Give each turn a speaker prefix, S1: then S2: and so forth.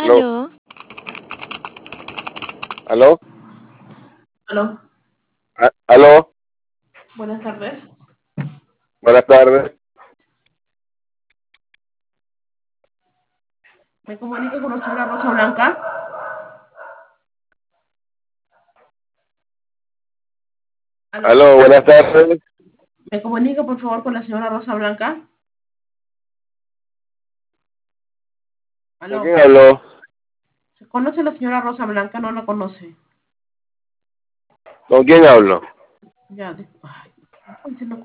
S1: Aló,
S2: Aló,
S1: aló,
S3: Aló,
S1: aló,
S3: buenas tardes.
S1: buenas tardes.
S3: Me comunico con la señora Rosa Blanca. Aló,
S1: Aló, buenas tardes.
S3: me comunico por favor con la señora Rosa Blanca.
S1: ¿Con
S3: Aló,
S1: quién habló?
S3: ¿se conoce la señora Rosa Blanca? No la conoce.
S1: ¿Con quién hablo?
S3: Ya, ay, no puede ser, no